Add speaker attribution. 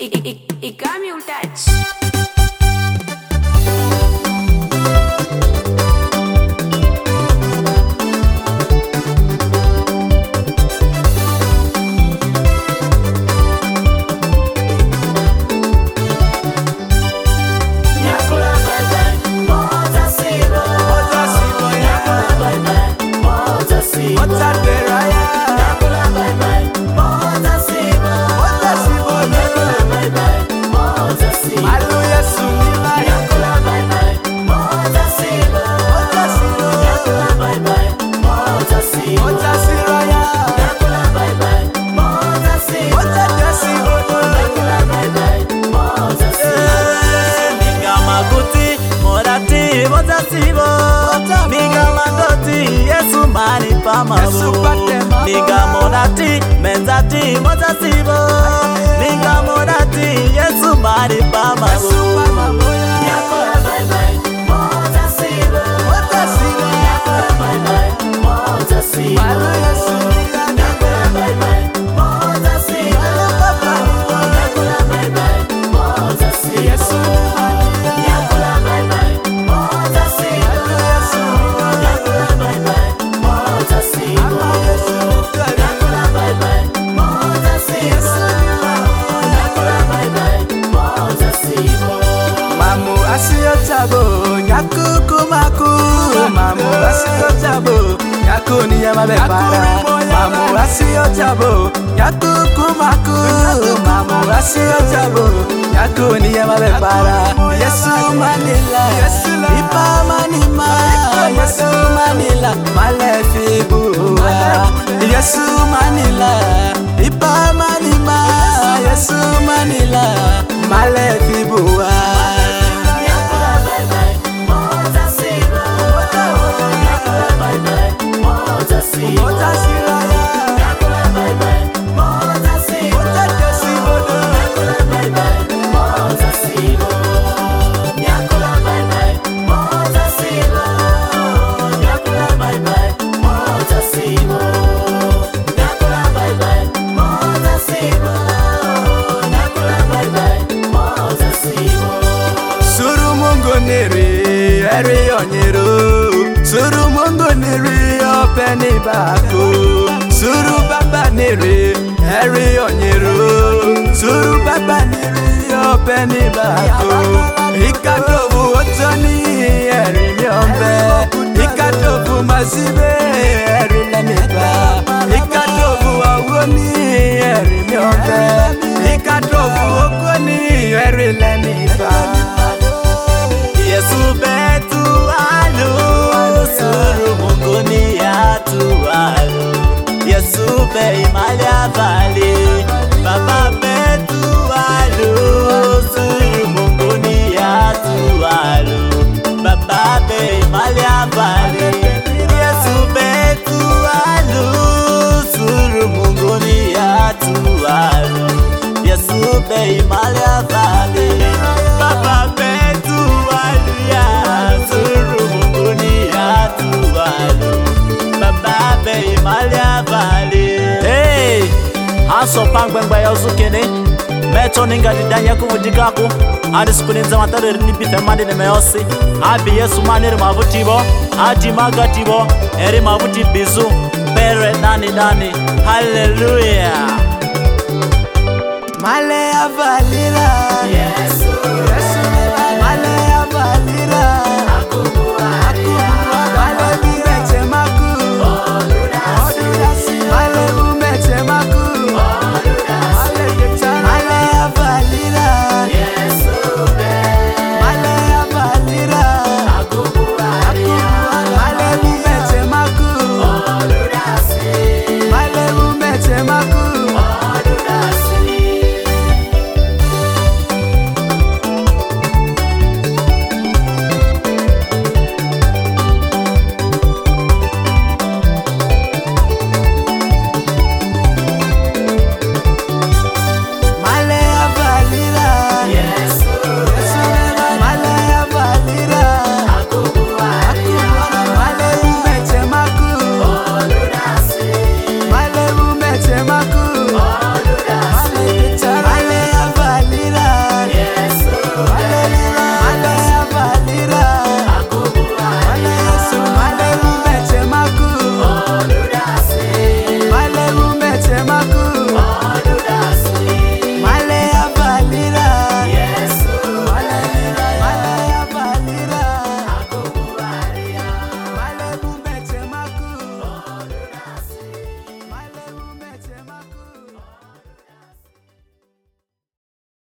Speaker 1: Ik got me touch.
Speaker 2: Niga monati, menzati, mozasibo. Niga monati, Yesu mani pamabo.
Speaker 3: Yakora bye bye, mozasibo. Yakora bye bye, mozasibo. Yakora bye bye, mozasibo. Yakora bye bye, mozasibo. Yakora bye bye, mozasibo. Yakora bye bye, mozasibo.
Speaker 2: Mamu asiyo tabo, nyaku kumaku. Mamu asiyo tabo, nyaku niyama bepara. Mamu asiyo tabo, nyaku kumaku. Mamu asiyo tabo, nyaku niyama bepara. Yesu manila, ipa manima. Yesu manila, malefi buwa. Yesu manila, ipa manima. Yesu manila, malefi buwa. Eri onyero, suru mungo neri openi bako. Suru baba neri, eri onyero, suru baba neri openi bako. Ikatovu otoni eri nyombe, ikatovu mazibe eri lemiba. Ikatovu awoni eri nyombe, ikatovu okoni eri lemiba. Yesu betu alu, suru mungoni atu alu. Yesu be imali avali, baba betu alu, suru mungoni atu alu. Baba be imali avali, Yesu betu alu, suru mungoni atu alu. Yesu be imali avali, baba betu alu ya, suru mungoni atu alu. Baba be imali avali. Hey, aso pangwengba ya uzukene. Meto ninga didanya kumudikaku. Adi sikuninza matare nipife mandi nemeosi. Abi Yesu maniri mavutibo. Adi magatibo. Eri mavuti bizu. Pere nani. Hallelujah. Male avalila.